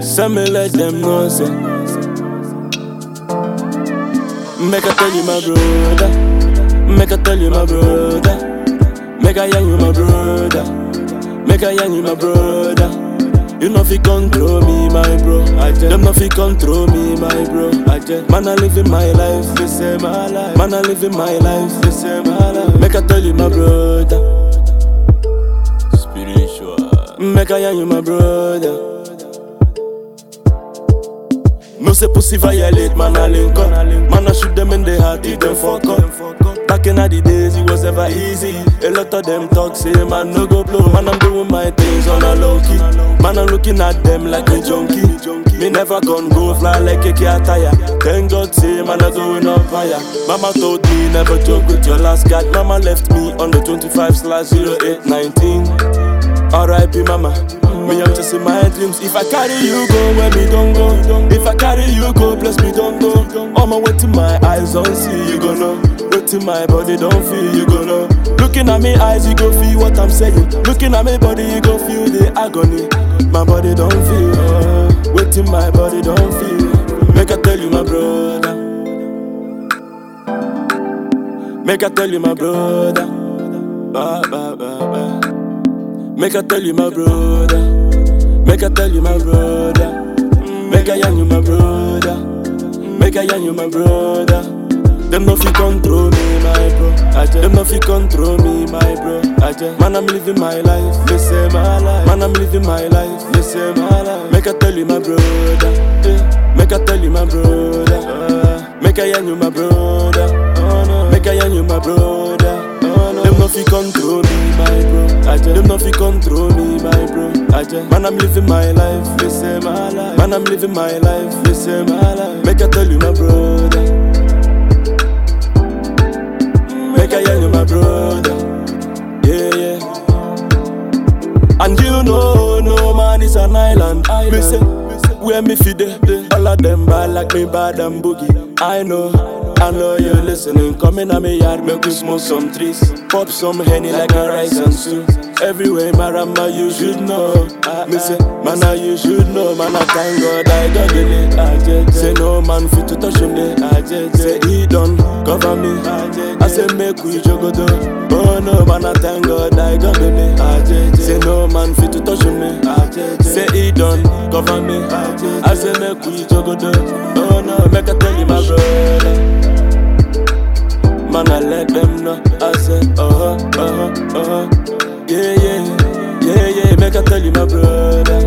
Some me let them know, say. Make I tell you, my brother. Make I tell you, my brother. Make I young you, my brother. Make I young you, my brother. You know fi control me, my bro. Them no fi control me, my bro. Man, I living my life, they say my life. Man, I living my life, they say my life. Make I tell you, my brother. Spiritual. Make I young you, my brother. No say pussy violate, man, I link up. Man, I shoot them in the heart, if them fuck up. Back in the days, it was never easy. A lot of them talk, say, man, no go blow. Man, I'm doing my things on a low key. Man, I'm looking at them like a junkie. Me never gon' go fly like a car tire. Thank God, say, man, I'm going up higher. Mama told me, never joke with your last cat. Mama left me on the 25/0819. R.I.P. mama. Me, I'm just in my dreams. If I carry you, go where me don't go. If I carry you, go, bless me, don't go. On my way to my eyes, don't see, you gonna. Wait till my body, don't feel, you gonna. Looking at me eyes, you go feel what I'm saying. Looking at me body, you go feel the agony. My body don't feel. Wait till my body don't feel. Make I tell you, my brother. Make I tell you, my brother. Make I tell you, my brother. Make I tell you, my brother. Make I young you, my brother. Make I young you, my brother. Them no fi control me, my bro. Them no fi control me, my bro. Man, I'm living my life, they say my life. Man, I'm living my life, they say my life. Make I tell you, my brother. Make I tell you, my brother. Make I young you, my brother. Make I young you, my brother. Them no fi control me, my bro. Them no fi control me, my bro. Man, I'm living my life, they say my life. Man, I'm living my life, they say my life. Make I tell you, my brother. Make I hear you, my brother. Yeah, yeah. And you know, no man is an island. Me say, where me feed it. All of them bad like me bad and boogie. I know you're listening. Come in at me yard, make we smoke some trees. Pop some Henny like a rice and stew. Everywhere, Marama, you should know. Me say, man, you should know. Man, I thank God I got the lit. Say no man fit to touch me. Say he done cover me. I say make we jogodo. Oh no, man, I thank God I got the lit. Say no man fit to touch me. Say he done cover me. I say make we jogodo. Oh no, make I tell you, my brother. Man, I let them know. I say, yeah, yeah, yeah, yeah. Make I tell you, my brother.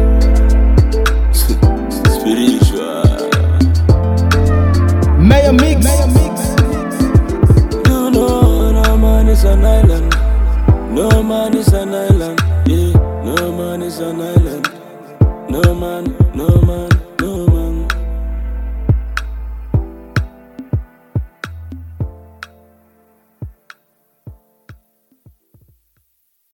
Spiritual. Mayor Mix. You know, no man is an island. No man is